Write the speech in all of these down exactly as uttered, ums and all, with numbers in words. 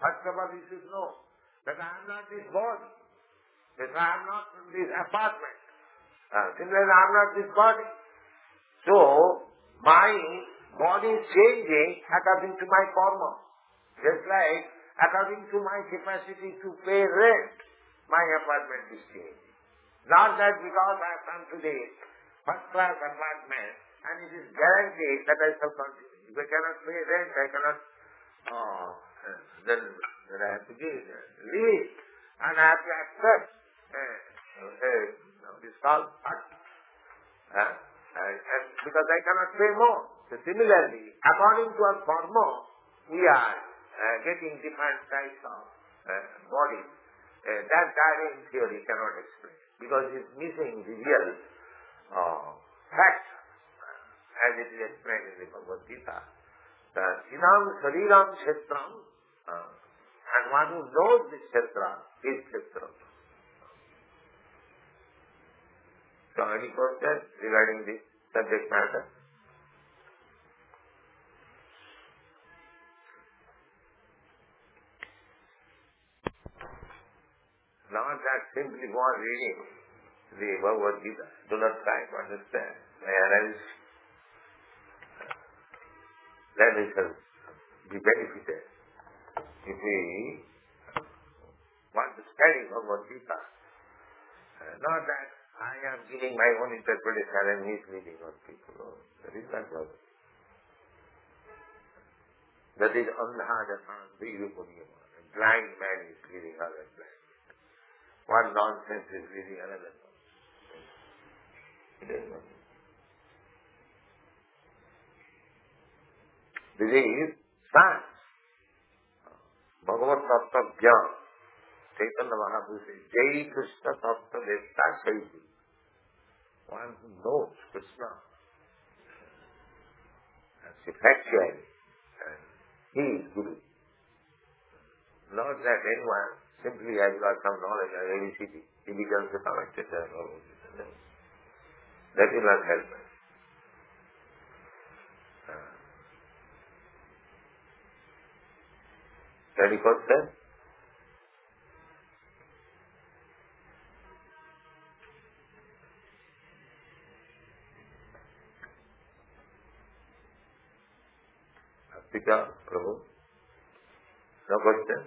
First of all, you should know that I am not this body, that I am not this apartment. Uh, similarly, I am not this body. So, my body is changing according to my karma. Just like according to my capacity to pay rent, my apartment is changing. Not that because I have come to the first class apartment and it is guaranteed that I shall continue. If I cannot pay rent, I cannot, uh, then, then I have to give, uh, leave and I have to accept uh, uh, this called part. Uh, and, and because I cannot pay more. So similarly, according to our karma, we are uh, getting different types of uh, bodies. Uh, that Darwin theory cannot explain because it's missing the real uh, fact uh, as it is explained in the Bhagavad Gita. The Sinam Sariram Kshetram uh, and one who knows this Kshetra is Kshetra. So any questions regarding this subject matter? Not that simply go on reading the Bhagavad Gita. Do not try to understand my analysis. Then we shall be benefited. If we want to study Bhagavad Gita, uh, not that I am giving my own interpretation and misleading on people. No, that is not what. That is andhajatam virupunyama. A blind man is leading other blind. One nonsense is leading another nonsense. It is not. This is science. Bhagavad Tattva Jnana. Chaitanya Mahaprabhu says, Jai Krishna Tattva Devta Shaiti. One who knows Krishna. That's effectually. And he is Guru. Not that anyone simply has got some knowledge of A B C D. He becomes a commentator. That will not help us. Any question? Astika, Prabhu? No question?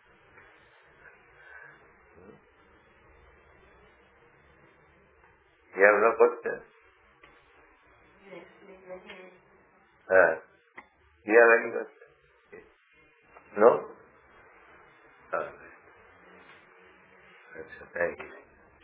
You have no question? Uh, you have any question? No? Uh, thank you.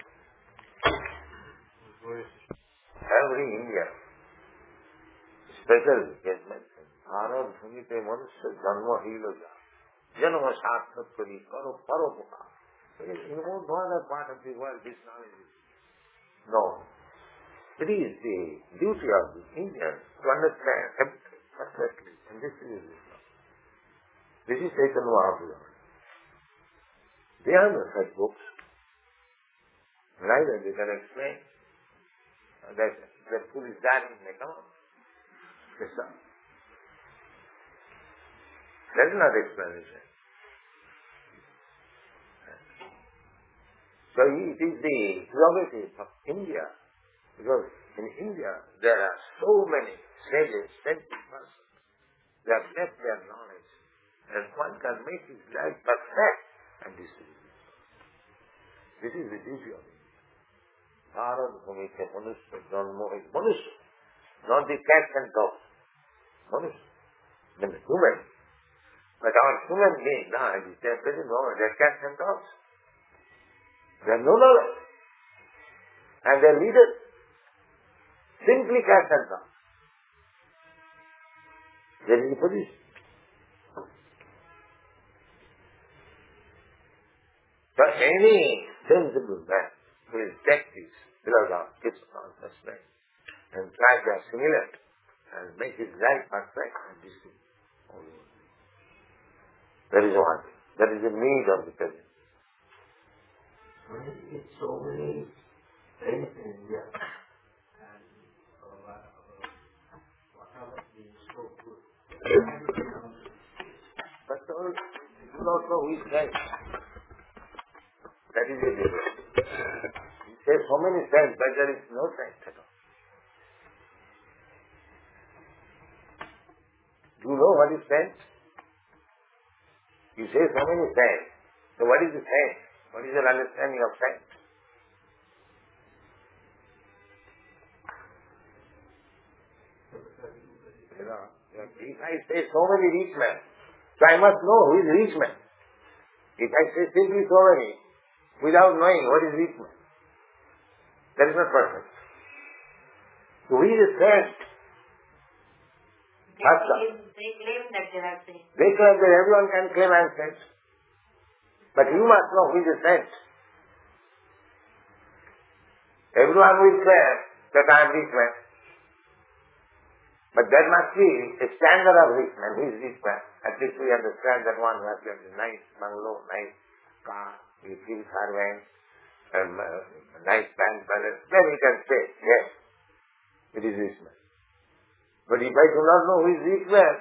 Every India, special is mentioned. Bharat Bhumi pe manusya janma hilo ja. Janma sarthak kari karo paropoka. In no other part of the world this knowledge is known. It is the duty of the Indians to understand everything perfectly. And this is Islam. This is Chaitanya Mahaprabhu. They are not such books. Neither they can explain that the food is dying in the account. That is not explanation. So it is the prerogative of India, because in India there are so many sages, scientific persons, they have left their knowledge, and one can make his life perfect and distribute it. This is the duty of India. Bharat Bhumi se manusya janma is manusya, not the cats and dogs. Manusya, means human. But our human beings now, at this present moment, they are cats and dogs. They have no knowledge. And their leaders, simply cats and dogs. They are in the position. So any sensible man will take this philosophy, its consciousness, and try to assimilate and make his life perfect and distribute all over. That is one thing. That is the need of the present. It's so many things in India, and whatever is so good. But all do not know who is saint. That is the difference. You say so many saints, but there is no saint at all. Do you know what is saint? You say so many saints. So what is the saint? What is your understanding of saint? You know, if I say so many rich men, so I must know who is rich man. If I say simply so many, without knowing what is rich man, that is not perfect. So who is a saint? They claim, they claim that they are saints. They claim that everyone can claim I am saint. But you must know who is a saint. Everyone will claim that I am rich man. But there must be a standard of rich man. Who is rich man? At least we understand that one who has got a nice bungalow, nice car, he feels servant, um, uh, nice bank balance. Then he can say, yes, it is rich man. But if I do not know who is rich man,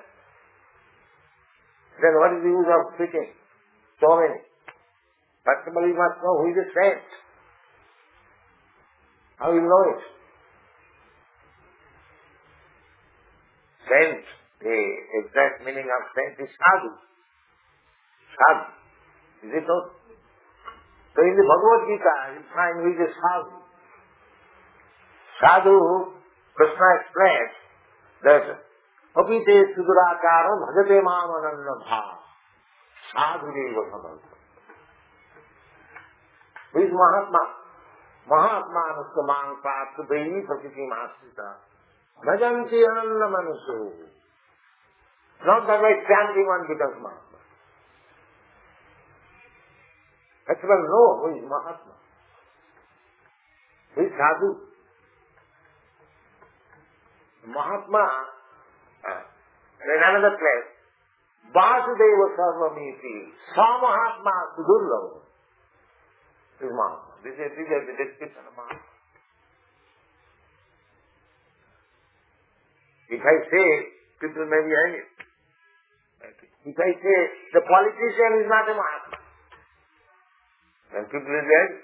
then what is the use of speaking? So many. First of all, you must know who is a saint. How will you know it? Saint, the exact meaning of saint is sadhu. Sadhu. Is it not? So in the Bhagavad Gita, you find who is a sadhu. Sadhu, Krishna explains that apite sudurakaro bhajate mamananda bha. Sadhu deva samanta. Who is Mahatma? Mahatma nustamang prapta devi prakriti masita. Bhajanti ananda manusu. Not that by chanting one becomes Mahatma. That's why know who is Mahatma. Who is Sadhu? Mahatma, uh, in another place, Vasudeva Sarvamiti, Sa Mahatma Sudurlava is Mahatma. This is, this is the description of Mahatma. If I say, people may be angry. If I say, the politician is not a Mahatma, then people will be angry.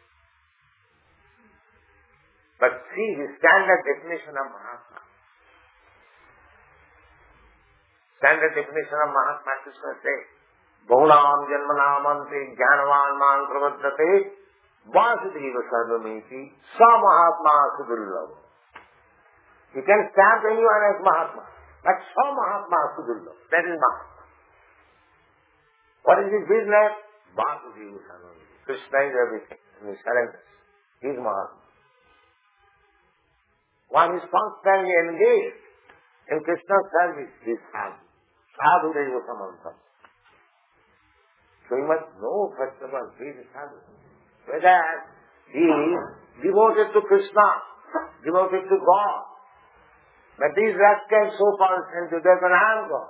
But see the standard definition of Mahatma. Standard definition of Mahatma, Krishna says, Bahunam janmanamante jnanavan man pravadate vasudeva sarvamiti sa Mahatma sudurlava. You can stamp anyone as Mahatma, but sa Mahatma sudurlava. That is Mahatma. What is his business? Vasudeva sarvamiti. Krishna is everything. He surrenders. He is Mahatma. One is constantly engaged in Krishna's service. He is sadhu. Sadhu deva samanta. So you must know first of all, he is sadhu. Whether he is devoted to Krishna, devoted to God. But these rascals so far into that and I am God.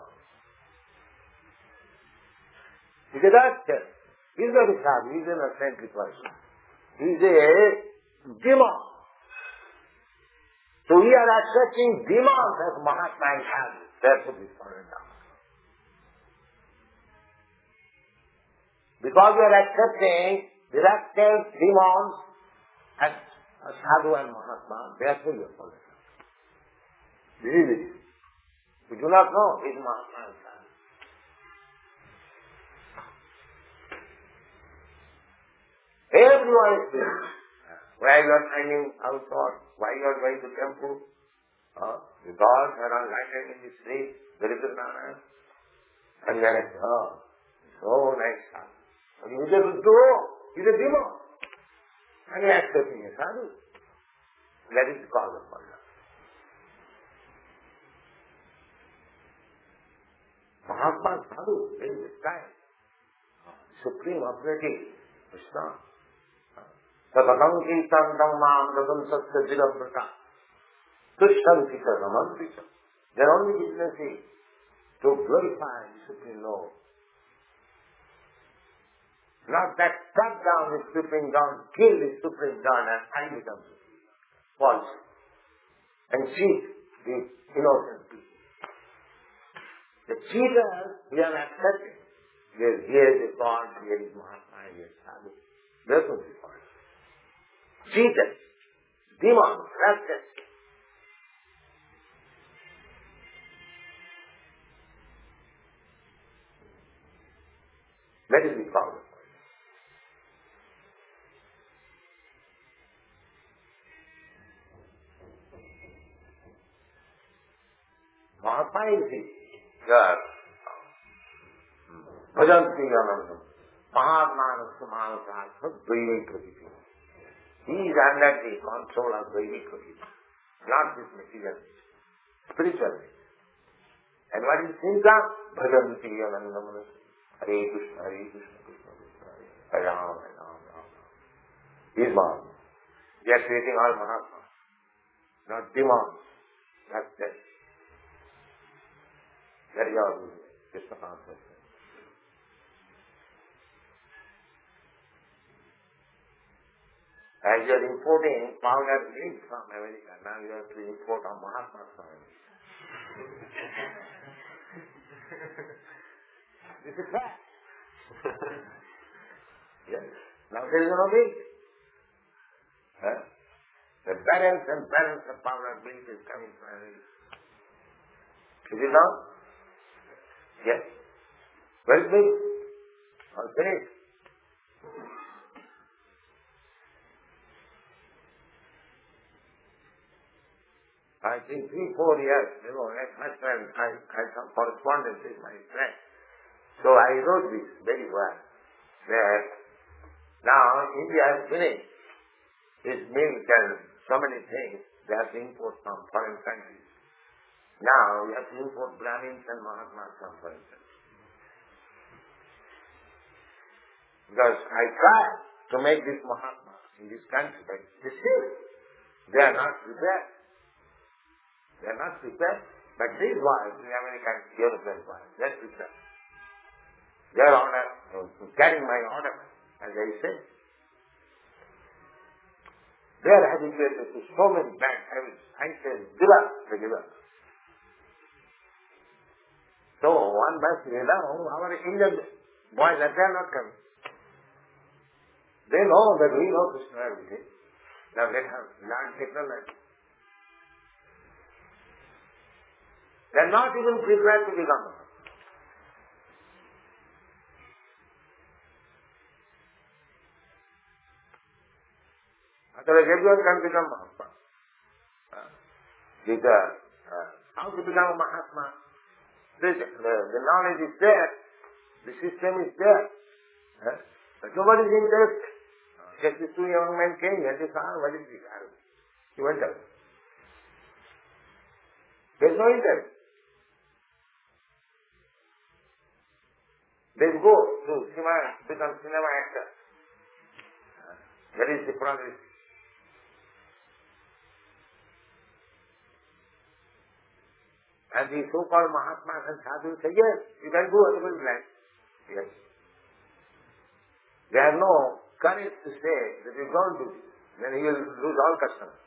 He is a rascal. He is not a sadhu. He is an saintly person. He is a demon. So we are accepting demons as Mahatma and Sadhu. Therefore we surrender. Because we are accepting the rascal demons as Sadhu and Mahatma, therefore we are surrender. This is it. We do not know who is Mahatma and Sadhu. Everyone is there. Why you are finding outside? Why you are going to temple? Uh, the gods are all lighted in the street. There is a Narayan. And then, oh, so nice sadhu. And you just do, he's a demon. And he is accepting a sadhu. That is the cause of wonder. Mahatma Sadhu, in this time, supreme operative, Krishna. Sadatam kirtan dhammam dadam satya jigamrata. Krishna Sita Ramantrita. Their only business is to glorify the Supreme Lord. Not that cut down the Supreme God, kill the Supreme God and I become false. And cheat the innocent people. The cheaters we are accepting. Yes, here is God, here is Mahatma, here is Sadhu. That's what we call it. Cheated, demon, rascal. That is the problem. Mahatma is the God. Bhajanti Anandam. Mahatma Mahatma Dvaivik Praviti. He is under the control of Dvaivik Praviti, not this material, spiritual. And what is Simcha? Bhajanti Anandam. Hare Krishna, Hare Krishna, Krishna Krishna, Hare Ram, Hare Ram, Ram Ram. He is Mahatma. We are creating all Mahatma, not demons. That's it. That is our Krishna consciousness. As you are importing powder milk from America, now you have to import a Mahatma from America. This is fact. Yes. Now there is no milk. Huh? The balance and balance of powder milk is coming from America. Is it not? Yes. Where is milk? All finished. I think three, four years ago, my friend, I had some correspondence with my friend. So I wrote this very well. That now India has finished its milk and so many things they have to import from foreign countries. Now we have to import Brahmins and Mahatmas from foreign countries. Because I tried to make this Mahatma in this country, but still they are not prepared. They are not prepared. But these boys, the American European boys, they are prepared. They are on a, carrying my order, as I said. They are habituated to so many bad habits. I said, give up, they give up. So one by say, now our Indian boys, they are not coming. They know that we know Krishna everything. Now they have learned technology. They are not even prepared to become one. Otherwise everyone can become Mahatma. Uh, because uh, how to become a Mahatma? The, the, the knowledge is there. The system is there. Uh, but nobody is interested. Just these two young men came and they said, ah, what is this? He went out. There is no interest. They go to cinema, become cinema actors. Uh, that is the progress. And the so-called Mahatmas and Sadhus say, yes, you can do whatever you like. Yes. They have no courage to say that you don't do this. Then he will lose all customers.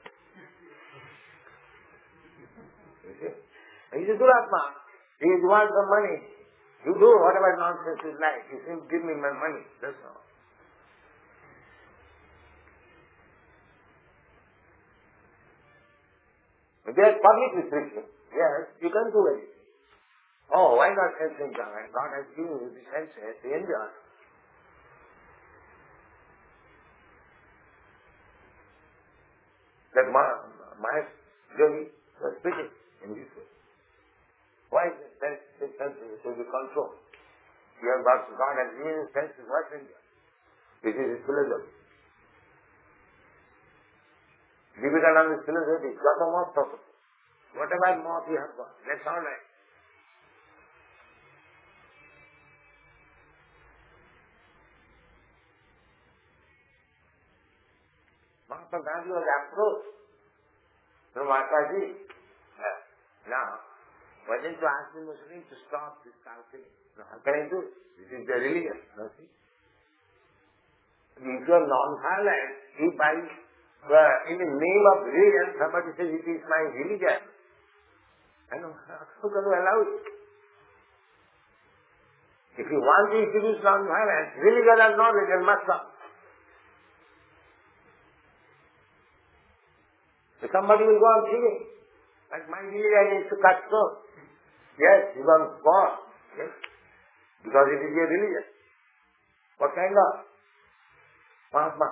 You see? He is a Duratma. He wants the money. You do whatever nonsense you like. You say, give me my money. That's all. They are public restriction. Yes, you can do it. Oh, why not helping God? God has given you the senses to enjoy. That Mahesh Yogi was speaking in this way. Why is the senses to be controlled? You have got God has given you senses, what enjoy? This is his philosophy. Vivekananda's philosophy is got a moth purpose. Whatever moth you have got, that's all right. Mahatma Gandhi was approached from Mataji. Uh, now, why didn't you ask the Muslims to stop this counseling? No, how can I do it? This is their religion. No, see? If you are non-violent, if I, uh, in the name of religion, somebody says it is my religion, I know, how can you allow it? If you want to introduce non-violence, religion or non-religion must come. So somebody will go on thinking, like my religion is to cut stone. Yes, you can go on. Yes. Because it is your religion. What kind of? Mahatma.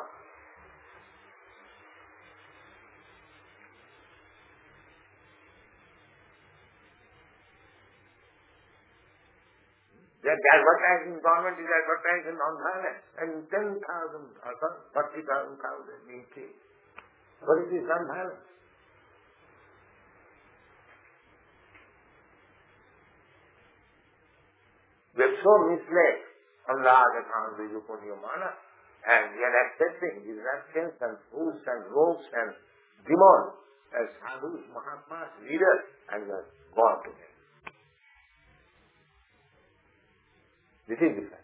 They are advertising, government is advertising non-violence, and ten thousand, thirty thousand cows are being killed. What is this non-violence? We are so misled on the other hand, Vijupanyamana, and we are accepting these actions and foods and robes and demons as sadhus, mahatmas, leaders, and we are gone to them. This is the fact.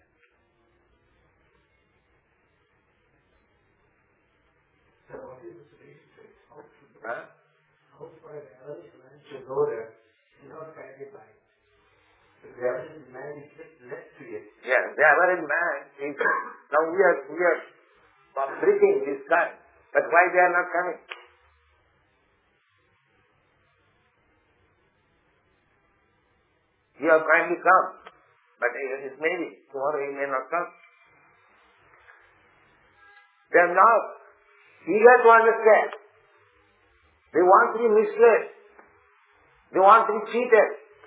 So what is the solution? Huh? How far the average man should go there and not guided by it? The average man is led to it. Yeah, the average man is, now we are, we are breathing this time, but why they are not coming? You have kindly come, but it may be, tomorrow he may not come. They are not eager to understand. They want to be misled. They want to be cheated.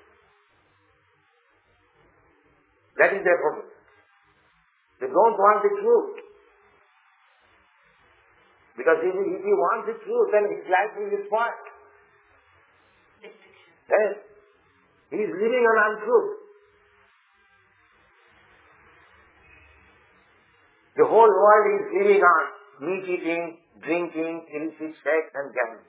That is their problem. They don't want the truth. Because if he, if he wants the truth, then his life will be spoiled. Yes. He is living on untruth. The whole world is living on meat eating, drinking, illicit sex and gambling.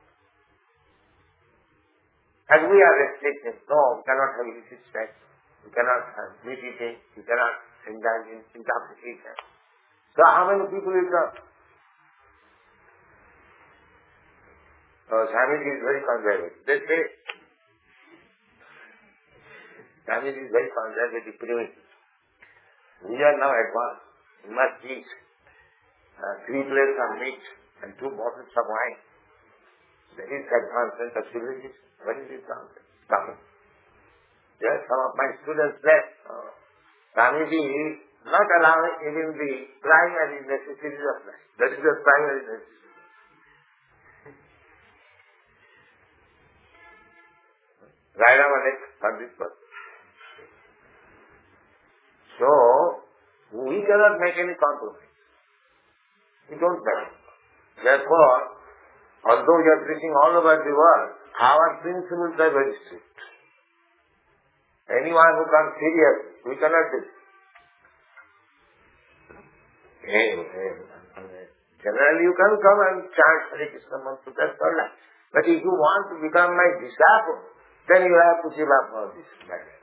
And we are restricted. No, we cannot have illicit sex. We cannot have meat eating. We cannot indulge in intoxication. So how many people will come? So Swamiji is very conservative. They say, Swamiji is very conservative, primitive. We are now advanced. We must eat uh, three plates of meat and two bottles of wine. That is advancement of civilization. What is this nonsense? Coming. Yes, some of my students said, uh, Swamiji is not allowing even the primary necessities of life. That is the primary necessity. Right now, next hundred percent. So, we cannot make any compromise. We don't make. Therefore, although we are preaching all over the world, our principles are very strict. Anyone who comes serious, we cannot do. Generally, you can come and chant Hare Krishna mantra, that's all right. But if you want to become my disciple, then you have to give up all this matter.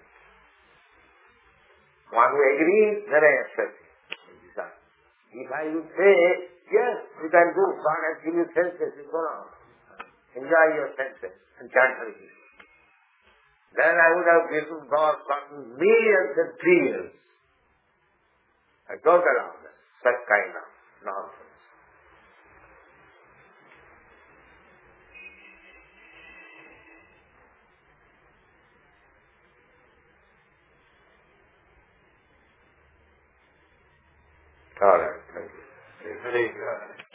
One who agrees, then I accept it. If I would say, yes, you can do, God has given you senses, you go on. Enjoy your senses and chant Hare Krishna. Then I would have given God gotten millions and trillions. I don't allow that, such kind of nonsense. All right, thank you. Hare Krishna.